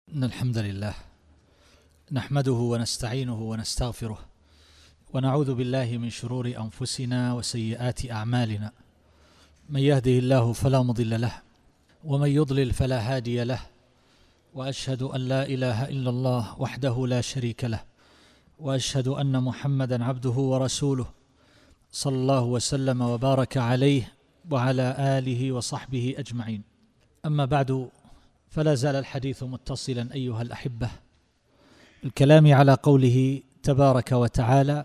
إن الحمد لله نحمده ونستعينه ونستغفره ونعوذ بالله من شرور أنفسنا وسيئات أعمالنا. من يهده الله فلا مضل له ومن يضلل فلا هادي له، وأشهد أن لا إله إلا الله وحده لا شريك له، وأشهد أن محمدا عبده ورسوله صلى الله وسلم وبارك عليه وعلى آله وصحبه أجمعين. أما بعد، فلا زال الحديث متصلا أيها الأحبة الكلام على قوله تبارك وتعالى: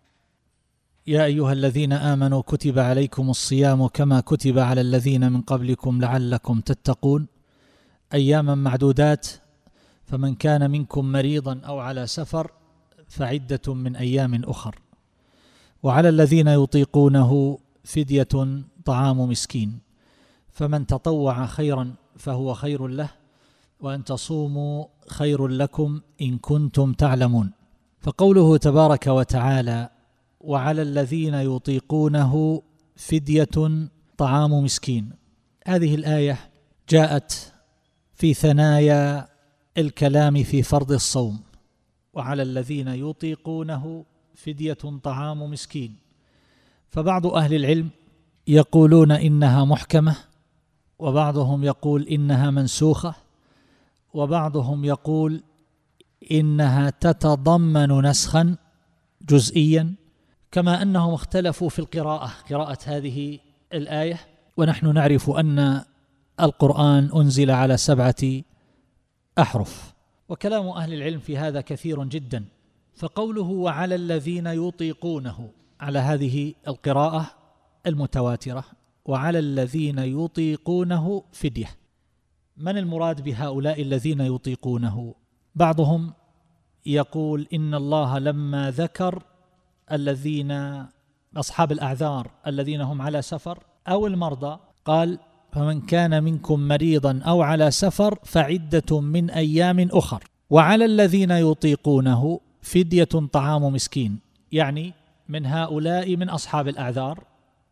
يا أيها الذين آمنوا كتب عليكم الصيام كما كتب على الذين من قبلكم لعلكم تتقون أياما معدودات، فمن كان منكم مريضا أو على سفر فعدة من أيام أخر، وعلى الذين يطيقونه فدية طعام مسكين، فمن تطوع خيرا فهو خير له، وأن تصوموا خير لكم إن كنتم تعلمون. فقوله تبارك وتعالى: وعلى الذين يطيقونه فدية طعام مسكين، هذه الآية جاءت في ثنايا الكلام في فرض الصوم. وعلى الذين يطيقونه فدية طعام مسكين، فبعض أهل العلم يقولون إنها محكمة، وبعضهم يقول إنها منسوخة، وبعضهم يقول إنها تتضمن نسخا جزئيا، كما أنهم اختلفوا في قراءة هذه الآية. ونحن نعرف أن القرآن أنزل على 7 أحرف، وكلام أهل العلم في هذا كثير جدا. فقوله وعلى الذين يطيقونه على هذه القراءة المتواترة، وعلى الذين يطيقونه فدية، من المراد بهؤلاء الذين يطيقونه؟ بعضهم يقول إن الله لما ذكر الذين أصحاب الأعذار الذين هم على سفر أو المرضى قال: فمن كان منكم مريضا أو على سفر فعدة من أيام أخر، وعلى الذين يطيقونه فدية طعام مسكين، يعني من هؤلاء من أصحاب الأعذار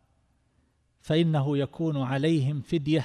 فإنه يكون عليهم فدية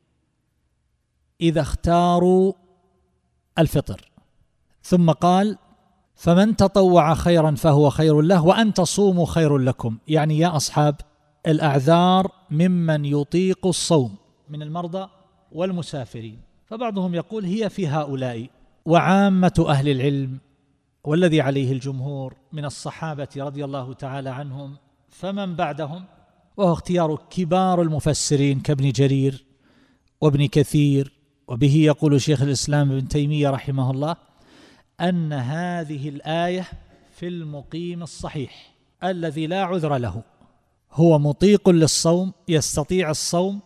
إذا اختاروا الفطر. ثم قال: فمن تطوع خيرا فهو خير له وأن تصوموا خير لكم، يعني يا أصحاب الأعذار ممن يطيق الصوم من المرضى والمسافرين. فبعضهم يقول هي في هؤلاء. وعامة أهل العلم والذي عليه الجمهور من الصحابة رضي الله تعالى عنهم فمن بعدهم، وهو اختيار كبار المفسرين كابن جرير وابن كثير، وبه يقول شيخ الإسلام ابن تيمية رحمه الله، أن هذه الآية في المقيم الصحيح الذي لا عذر له، هو مطيق للصوم يستطيع الصوم،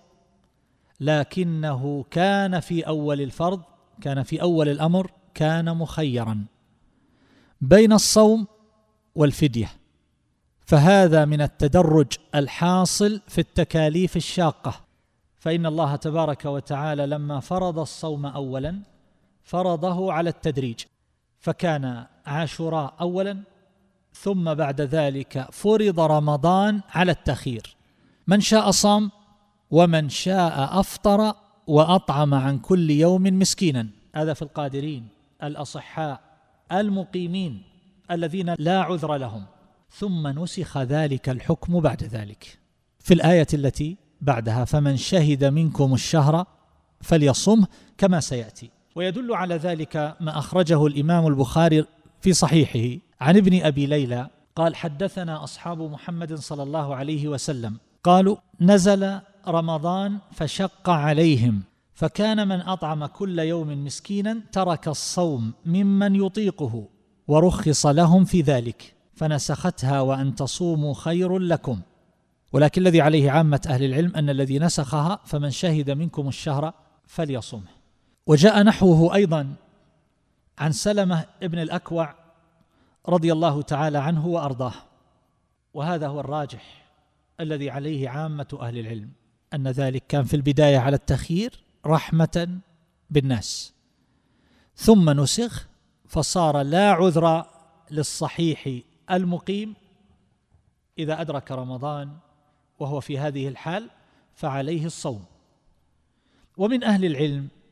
لكنه كان في أول الفرض، كان في أول الأمر كان مخيرا بين الصوم والفدية، فهذا من التدرج الحاصل في التكاليف الشاقة. فإن الله تبارك وتعالى لما فرض الصوم أولا فرضه على التدريج، فكان عاشوراء أولا، ثم بعد ذلك فرض رمضان على التخيير، من شاء صام ومن شاء أفطر وأطعم عن كل يوم مسكينا، هذا في القادرين الأصحاء المقيمين الذين لا عذر لهم. ثم نسخ ذلك الحكم بعد ذلك في الآية التي بعدها: فمن شهد منكم الشهر فليصمه، كما سيأتي. ويدل على ذلك ما أخرجه الإمام البخاري في صحيحه عن ابن أبي ليلى قال: حدثنا أصحاب محمد صلى الله عليه وسلم قالوا: نزل رمضان فشق عليهم، فكان من أطعم كل يوم مسكينا ترك الصوم ممن يطيقه، ورخص لهم في ذلك، فنسختها وأن تصوموا خير لكم. ولكن الذي عليه عامة أهل العلم أن الذي نسخها فمن شهد منكم الشهر فليصمه. وجاء نحوه أيضا عن سلمة ابن الأكوع رضي الله تعالى عنه وأرضاه، وهذا هو الراجح الذي عليه عامة أهل العلم، أن ذلك كان في البداية على التخيير رحمة بالناس، ثم نسخ فصار لا عذر للصحيح المقيم إذا أدرك رمضان وهو في هذه الحال فعليه الصوم. ومن أهل العلم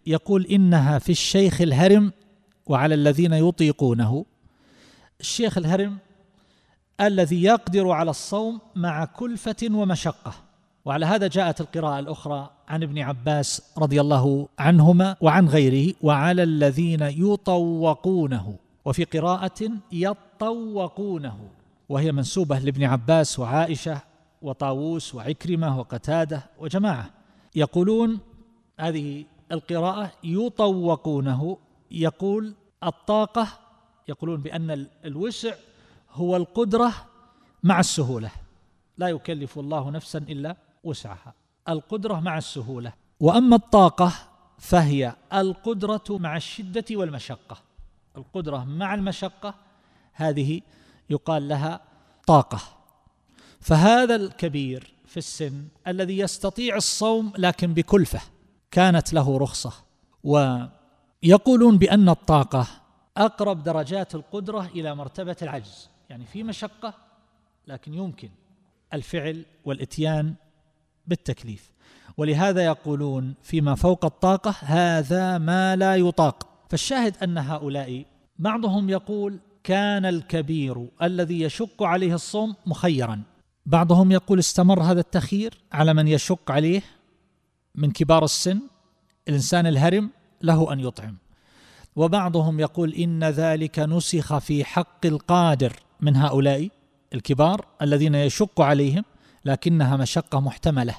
يقول إنها في الشيخ الهرم وعلى الذين يطيقونه. الشيخ الهرم الذي يقدر على الصوم مع كلفة ومشقة، وعلى هذا جاءت القراءة الأخرى عن ابن عباس رضي الله عنهما وعن غيره: وعلى الذين يطوقونه، وفي قراءة يطوقونه، وهي منسوبة لابن عباس وعائشة وطاووس وعكرمة وقتادة وجماعة يقولون هذه القراءة يطوقونه. يقول الطاقة، يقولون بأن الوسع هو القدرة مع السهولة، لا يكلف الله نفسا إلا وسعها، القدرة مع السهولة. وأما الطاقة فهي القدرة مع الشدة والمشقة، القدرة مع المشقة هذه يقال لها طاقة. فهذا الكبير في السن الذي يستطيع الصوم لكن بكلفة كانت له رخصة. ويقولون بأن الطاقة أقرب درجات القدرة إلى مرتبة العجز، يعني في مشقة لكن يمكن الفعل والإتيان بالتكليف، ولهذا يقولون فيما فوق الطاقة هذا ما لا يطاق. فالشاهد أن هؤلاء بعضهم يقول كان الكبير الذي يشق عليه الصوم مخيرا، بعضهم يقول استمر هذا التخيير على من يشق عليه من كبار السن، الإنسان الهرم له أن يطعم، وبعضهم يقول إن ذلك نسخ في حق القادر من هؤلاء الكبار الذين يشق عليهم لكنها مشقة محتملة،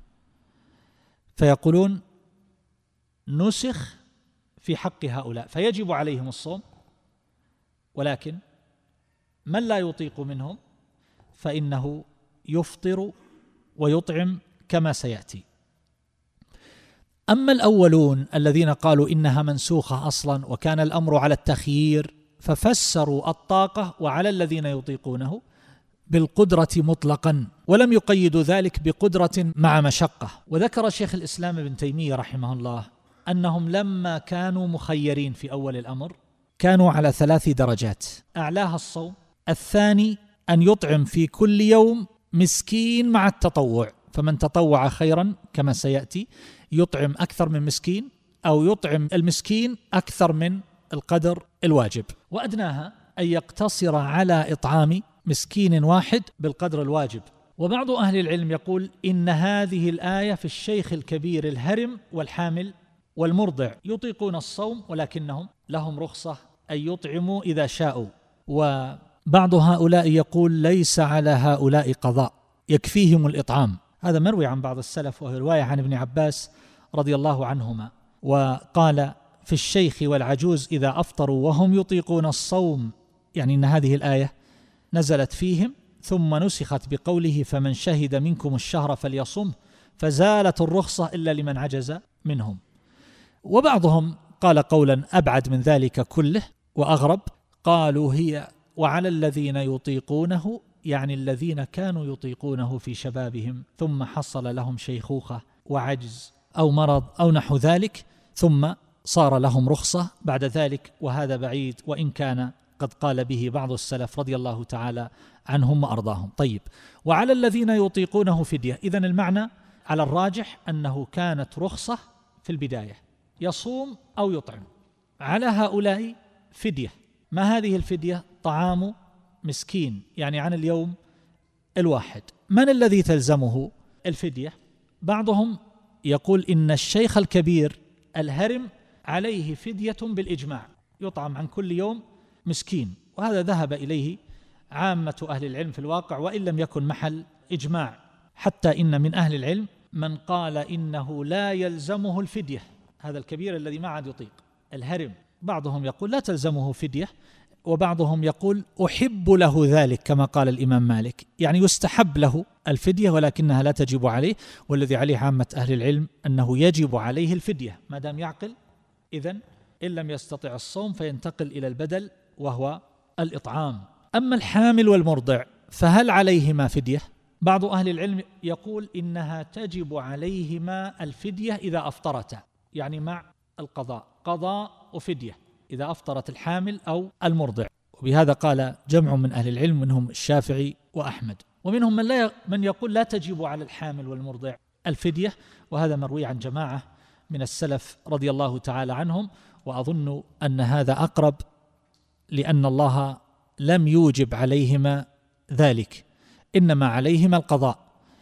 فيقولون نسخ في حق هؤلاء فيجب عليهم الصوم، ولكن من لا يطيق منهم فإنه يفطر ويطعم كما سيأتي. أما الأولون الذين قالوا إنها منسوخة أصلا وكان الأمر على التخيير ففسروا الطاقة وعلى الذين يطيقونه بالقدرة مطلقا، ولم يقيدوا ذلك بقدرة مع مشقة. وذكر شيخ الإسلام ابن تيمية رحمه الله أنهم لما كانوا مخيرين في أول الأمر كانوا على 3 درجات: أعلاها الصوم، الثاني أن يطعم في كل يوم مسكين مع التطوع، فمن تطوع خيرا كما سيأتي يطعم أكثر من مسكين أو يطعم المسكين أكثر من القدر الواجب، وأدناها أن يقتصر على إطعام مسكين واحد بالقدر الواجب. وبعض أهل العلم يقول إن هذه الآية في الشيخ الكبير الهرم والحامل والمرضع يطيقون الصوم ولكنهم لهم رخصة أن يطعموا إذا شاءوا. وبعض هؤلاء يقول ليس على هؤلاء قضاء، يكفيهم الإطعام. هذا مروي عن بعض السلف وهو رواية عن ابن عباس رضي الله عنهما، وقال في الشيخ والعجوز إذا أفطروا وهم يطيقون الصوم، يعني أن هذه الآية نزلت فيهم ثم نسخت بقوله فمن شهد منكم الشهر فليصم، فزالت الرخصة إلا لمن عجز منهم. وبعضهم قال قولا أبعد من ذلك كله وأغرب، قالوا هي وعلى الذين يطيقونه، يعني الذين كانوا يطيقونه في شبابهم ثم حصل لهم شيخوخة وعجز أو مرض أو نحو ذلك ثم صار لهم رخصة بعد ذلك، وهذا بعيد وإن كان قد قال به بعض السلف رضي الله تعالى عنهم وأرضاهم. طيب، وعلى الذين يطيقونه فدية، إذن المعنى على الراجح أنه كانت رخصة في البداية يصوم أو يطعم، على هؤلاء فدية. ما هذه الفدية؟ طعام مسكين، يعني عن اليوم الواحد. من الذي تلزمه الفدية؟ بعضهم يقول إن الشيخ الكبير الهرم عليه فدية بالإجماع، يطعم عن كل يوم مسكين، وهذا ذهب إليه عامة أهل العلم في الواقع وإن لم يكن محل إجماع، حتى إن من أهل العلم من قال إنه لا يلزمه الفدية، هذا الكبير الذي ما عاد يطيق الهرم، بعضهم يقول لا تلزمه فدية، وبعضهم يقول أحب له ذلك كما قال الإمام مالك، يعني يستحب له الفدية ولكنها لا تجب عليه، والذي عليه عامة أهل العلم أنه يجب عليه الفدية ما دام يعقل. إذن إن لم يستطع الصوم فينتقل إلى البدل وهو الإطعام. أما الحامل والمرضع فهل عليهما فدية؟ بعض أهل العلم يقول إنها تجب عليهما الفدية إذا أفطرتا، يعني مع القضاء، قضاء وفدية إذا أفطرت الحامل أو المرضع. وبهذا قال جمع من أهل العلم منهم الشافعي وأحمد، ومنهم من يقول لا تجب على الحامل والمرضع الفدية، وهذا مروي عن جماعة من السلف رضي الله تعالى عنهم، وأظن أن هذا أقرب، لأن الله لم يوجب عليهما ذلك، إنما عليهما القضاء.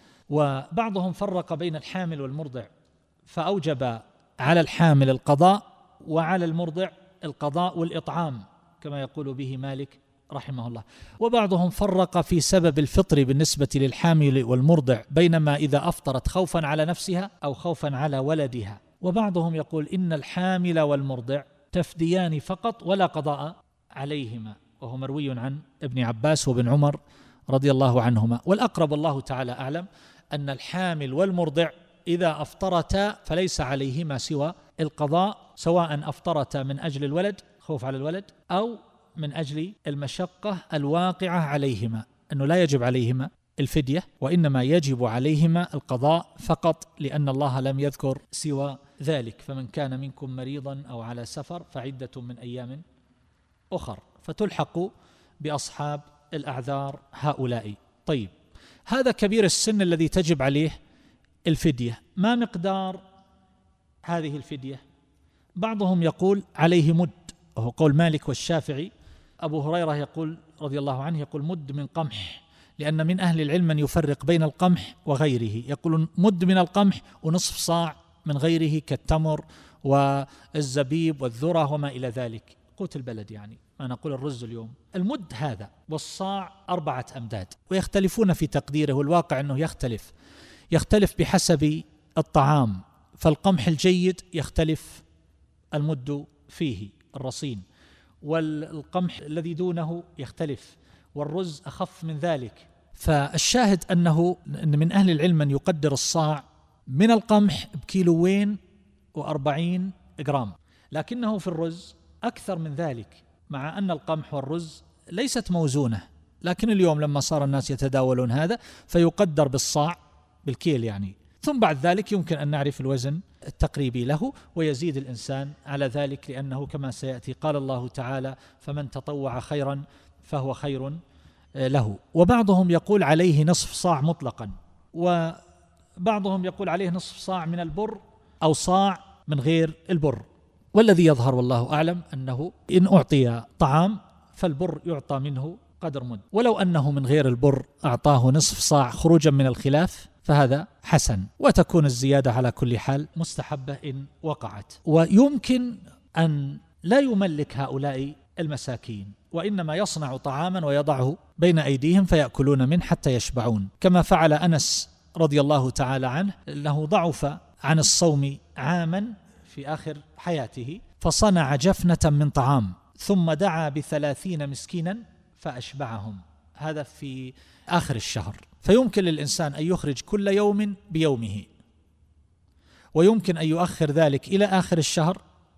وبعضهم فرق بين الحامل والمرضع فأوجب على الحامل القضاء وعلى المرضع القضاء والإطعام كما يقول به مالك رحمه الله. وبعضهم فرق في سبب الفطر بالنسبة للحامل والمرضع، بينما إذا أفطرت خوفا على نفسها أو خوفا على ولدها. وبعضهم يقول إن الحامل والمرضع تفديان فقط ولا قضاء عليهما، وهو مروي عن ابن عباس وابن عمر رضي الله عنهما. والأقرب الله تعالى أعلم أن الحامل والمرضع إذا أفطرتا فليس عليهما سوى القضاء، سواء أفطرتا من أجل الولد، خوف على الولد، أو من أجل المشقة الواقعة عليهما، أنه لا يجب عليهما الفدية، وإنما يجب عليهما القضاء فقط، لأن الله لم يذكر سوى ذلك. فمن كان منكم مريضا أو على سفر فعدة من أيام أخر، فتلحق بأصحاب الأعذار هؤلاء. طيب، هذا كبير السن الذي تجب عليه الفدية. ما مقدار هذه الفدية؟ بعضهم يقول عليه مد، وهو قول مالك والشافعي. أبو هريرة يقول رضي الله عنه يقول مد من قمح، لأن من أهل العلم من يفرق بين القمح وغيره، يقولون مد من القمح ونصف صاع من غيره كالتمر والزبيب والذرة وما إلى ذلك، قوت البلد يعني، ما نقول الرز اليوم. المد هذا، والصاع 4 أمداد، ويختلفون في تقديره، والواقع أنه يختلف بحسب الطعام. فالقمح الجيد يختلف المد فيه الرصين، والقمح الذي دونه يختلف، والرز أخف من ذلك. فالشاهد أن من أهل العلم من يقدر الصاع من القمح ب2 40 جرام، لكنه في الرز أكثر من ذلك، مع أن القمح والرز ليست موزونة، لكن اليوم لما صار الناس يتداولون هذا فيقدر بالصاع، بالكيل يعني. ثم بعد ذلك يمكن أن نعرف الوزن التقريبي له، ويزيد الإنسان على ذلك، لأنه كما سيأتي قال الله تعالى فمن تطوع خيرا فهو خير له. وبعضهم يقول عليه نصف صاع مطلقا، وبعضهم يقول عليه نصف صاع من البر أو صاع من غير البر. والذي يظهر والله أعلم أنه إن أعطي طعام فالبر يعطى منه قدر مد، ولو أنه من غير البر أعطاه نصف صاع خروجا من الخلاف فهذا حسن، وتكون الزيادة على كل حال مستحبة إن وقعت. ويمكن أن لا يملك هؤلاء المساكين، وإنما يصنع طعاما ويضعه بين أيديهم فيأكلون منه حتى يشبعون، كما فعل أنس رضي الله تعالى عنه، أنه ضعف عن الصوم عاما في آخر حياته، فصنع جفنة من طعام ثم دعا ب30 مسكينا فأشبعهم، هذا في آخر الشهر. فيمكن للإنسان أن يخرج كل يوم بيومه، ويمكن أن يؤخر ذلك إلى آخر الشهر،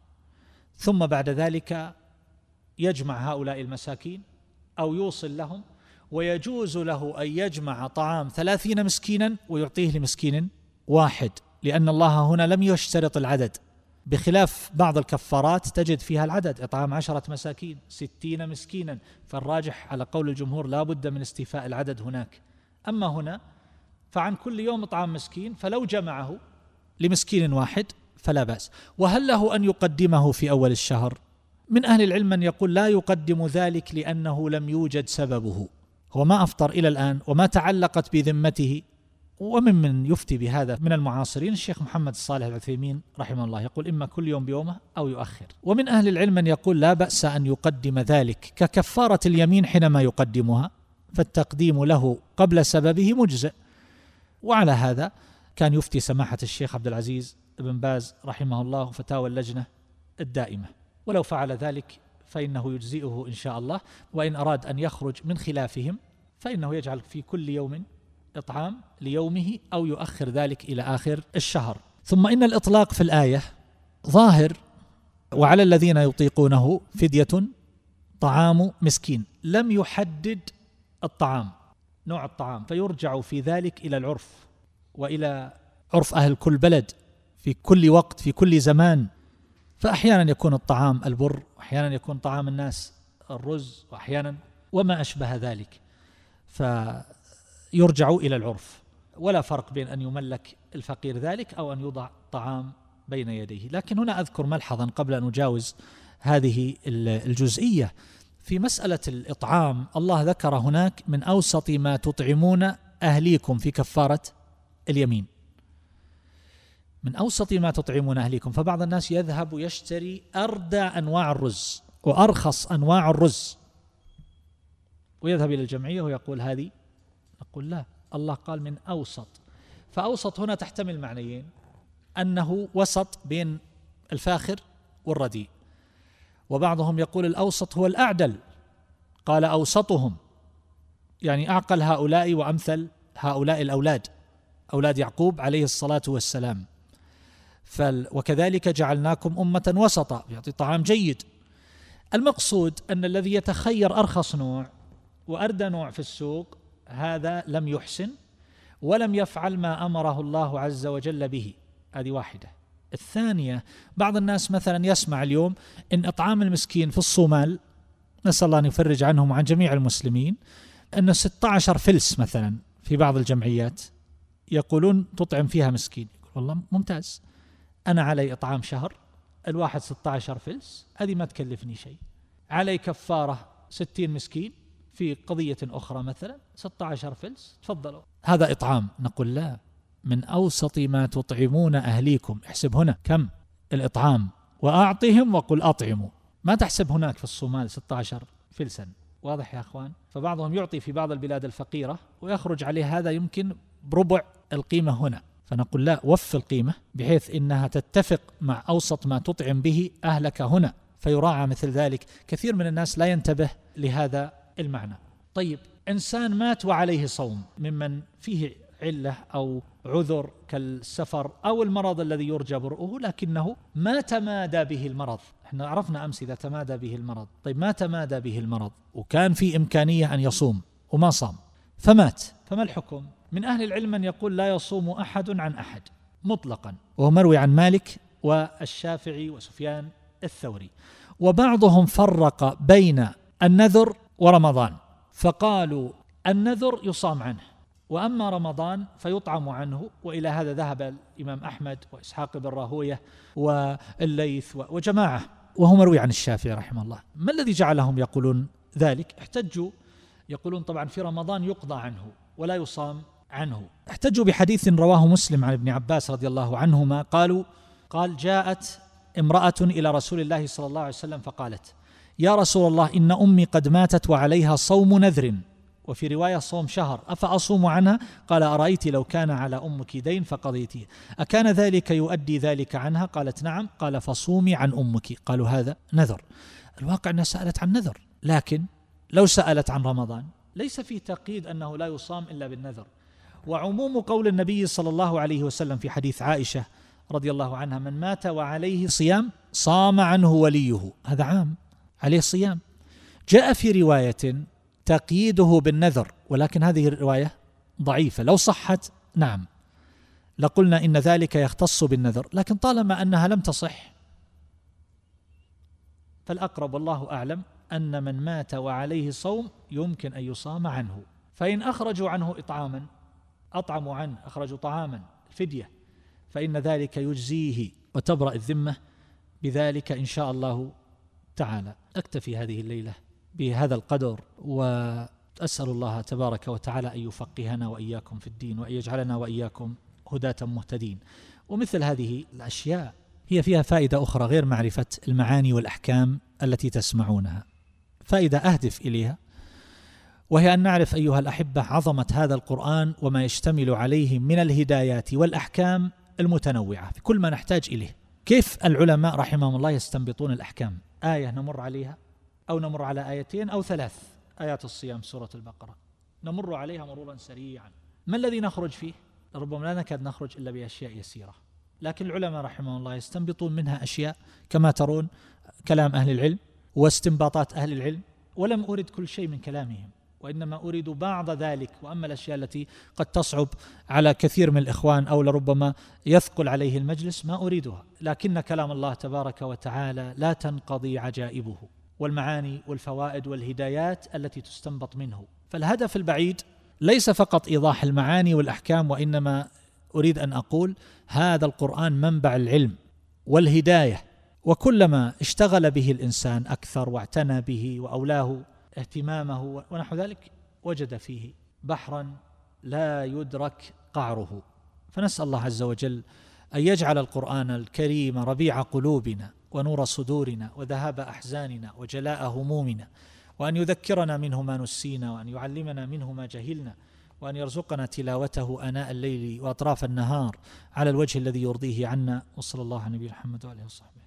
ثم بعد ذلك يجمع هؤلاء المساكين أو يوصل لهم، ويجوز له أن يجمع طعام 30 مسكينا ويعطيه لمسكين واحد، لأن الله هنا لم يشترط العدد، بخلاف بعض الكفارات تجد فيها العدد، إطعام 10 مساكين 60 مسكينا، فالراجح على قول الجمهور لا بد من استيفاء العدد هناك. أما هنا فعن كل يوم إطعام مسكين، فلو جمعه لمسكين واحد فلا بأس. وهل له أن يقدمه في أول الشهر؟ من أهل العلم من يقول لا يقدم ذلك، لأنه لم يوجد سببه، هو ما أفطر إلى الآن وما تعلقت بذمته. ومن يفتي بهذا من المعاصرين الشيخ محمد الصالح العثيمين رحمه الله، يقول إما كل يوم بيومه أو يؤخر. ومن أهل العلم من يقول لا بأس أن يقدم ذلك ككفارة اليمين حينما يقدمها، فالتقديم له قبل سببه مجزئ. وعلى هذا كان يفتي سماحة الشيخ عبد العزيز بن باز رحمه الله فتاوى اللجنة الدائمة، ولو فعل ذلك فإنه يجزئه إن شاء الله. وإن أراد أن يخرج من خلافهم فإنه يجعل في كل يوم إطعام ليومه أو يؤخر ذلك إلى آخر الشهر. ثم إن الإطلاق في الآية ظاهر، وعلى الذين يطيقونه فدية طعام مسكين، لم يحدد الطعام، نوع الطعام، فيرجع في ذلك إلى العرف وإلى عرف أهل كل بلد في كل وقت في كل زمان. فأحيانا يكون الطعام البر، وأحيانا يكون طعام الناس الرز، وأحيانا وما أشبه ذلك، فيرجع إلى العرف. ولا فرق بين أن يملك الفقير ذلك أو أن يوضع طعام بين يديه. لكن هنا أذكر ملحظا قبل أن أجاوز هذه الجزئية في مسألة الإطعام. الله ذكر هناك من أوسط ما تطعمون أهليكم في كفارة اليمين، من أوسط ما تطعمون أهليكم. فبعض الناس يذهب يشتري أردى أنواع الرز وأرخص أنواع الرز ويذهب إلى الجمعية ويقول هذه، نقول لا، الله قال من أوسط. فأوسط هنا تحتمل معنيين، أنه وسط بين الفاخر والرديء، وبعضهم يقول الأوسط هو الأعدل، قال أوسطهم يعني أعقل هؤلاء وأمثل هؤلاء الأولاد، أولاد يعقوب عليه الصلاة والسلام. وكذلك جعلناكم أمة وسطا، يعطي طعام جيد. المقصود أن الذي يتخير أرخص نوع وأردى نوع في السوق هذا لم يحسن ولم يفعل ما أمره الله عز وجل به. هذه واحدة. الثانية، بعض الناس مثلا يسمع اليوم إن إطعام المسكين في الصومال، نسأل الله أن يفرج عنهم وعن جميع المسلمين، أن 16 فلس مثلا في بعض الجمعيات يقولون تطعم فيها مسكين. والله ممتاز، أنا علي إطعام شهر، الواحد 16 فلس، هذه ما تكلفني شيء، علي كفارة 60 مسكين في قضية أخرى مثلا 16 فلس، تفضلوا، هذا إطعام. نقول لا، من أوسط ما تطعمون أهليكم. احسب هنا كم الإطعام وأعطهم وقل أطعموا، ما تحسب هناك في الصومال 16 فلسا. واضح يا أخوان؟ فبعضهم يعطي في بعض البلاد الفقيرة ويخرج عليه هذا يمكن بربع القيمة هنا. فنقول لا، وف القيمة بحيث إنها تتفق مع أوسط ما تطعم به أهلك هنا، فيراعى مثل ذلك. كثير من الناس لا ينتبه لهذا المعنى. طيب، إنسان مات وعليه صوم ممن فيه علة أو عذر كالسفر أو المرض الذي يرجى برؤه، لكنه ما تمادى به المرض. احنا عرفنا أمس إذا تمادى به المرض. طيب، ما تمادى به المرض وكان في إمكانية أن يصوم وما صام فمات، فما الحكم؟ من أهل العلم من يقول لا يصوم أحد عن أحد مطلقا، وهو مروي عن مالك والشافعي وسفيان الثوري. وبعضهم فرق بين النذر ورمضان، فقالوا النذر يصام عنه، وأما رمضان فيطعم عنه. وإلى هذا ذهب الإمام أحمد وإسحاق بن راهوية والليث وجماعة، وهو مروي عن الشافعي رحمه الله. ما الذي جعلهم يقولون ذلك؟ احتجوا، يقولون طبعا في رمضان يقضى عنه ولا يصام عنه. احتجوا بحديث رواه مسلم عن ابن عباس رضي الله عنهما قال جاءت امرأة إلى رسول الله صلى الله عليه وسلم فقالت: يا رسول الله، إن أمي قد ماتت وعليها صوم نذر، وفي رواية صوم شهر، أفأصوم عنها؟ قال: أرأيت لو كان على أمك دين فقضيتيه، أكان ذلك يؤدي ذلك عنها؟ قالت: نعم. قال: فصومي عن أمك. قالوا: هذا نذر. الواقع أنها سألت عن نذر، لكن لو سألت عن رمضان ليس في تقييد أنه لا يصام إلا بالنذر. وعموم قول النبي صلى الله عليه وسلم في حديث عائشة رضي الله عنها: من مات وعليه صيام صام عنه وليه، هذا عام عليه صيام. جاء في رواية تقييده بالنذر، ولكن هذه الرواية ضعيفة. لو صحت نعم لقلنا إن ذلك يختص بالنذر، لكن طالما أنها لم تصح فالأقرب والله أعلم أن من مات وعليه صوم يمكن أن يصام عنه. فإن أخرجوا عنه إطعاما، أطعموا عنه، أخرجوا طعاما فدية، فإن ذلك يجزيه وتبرأ الذمة بذلك إن شاء الله تعالى. أكتفي هذه الليلة بهذا القدر، وأسأل الله تبارك وتعالى أن يفقهنا وإياكم في الدين، وأن يجعلنا وإياكم هداة مهتدين. ومثل هذه الأشياء هي فيها فائدة أخرى غير معرفة المعاني والأحكام التي تسمعونها، فائدة أهدف إليها، وهي أن نعرف أيها الأحبة عظمة هذا القرآن وما يشتمل عليه من الهدايات والأحكام المتنوعة في كل ما نحتاج إليه. كيف العلماء رحمهم الله يستنبطون الأحكام؟ آية نمر عليها، أو نمر على آيتين أو 3 آيات الصيام سورة البقرة، نمر عليها مرورا سريعا. ما الذي نخرج فيه؟ ربما لا نكاد نخرج إلا بأشياء يسيرة، لكن العلماء رحمهم الله يستنبطون منها أشياء كما ترون كلام أهل العلم واستنباطات أهل العلم. ولم أرد كل شيء من كلامهم، وإنما أريد بعض ذلك. وأما الأشياء التي قد تصعب على كثير من الإخوان أو لربما يثقل عليه المجلس ما أريدها، لكن كلام الله تبارك وتعالى لا تنقضي عجائبه، والمعاني والفوائد والهدايات التي تستنبط منه. فالهدف البعيد ليس فقط إيضاح المعاني والأحكام، وإنما أريد أن أقول هذا القرآن منبع العلم والهداية. وكلما اشتغل به الإنسان أكثر واعتنى به وأولاه اهتمامه ونحو ذلك وجد فيه بحرا لا يدرك قعره. فنسأل الله عز وجل أن يجعل القرآن الكريم ربيع قلوبنا ونور صدورنا وذهاب أحزاننا وجلاء همومنا، وأن يذكرنا منه ما نسينا، وأن يعلمنا منه ما جهلنا، وأن يرزقنا تلاوته آناء الليل وأطراف النهار على الوجه الذي يرضيه عنا. وصلى الله على نبينا محمد وآله وصحبه.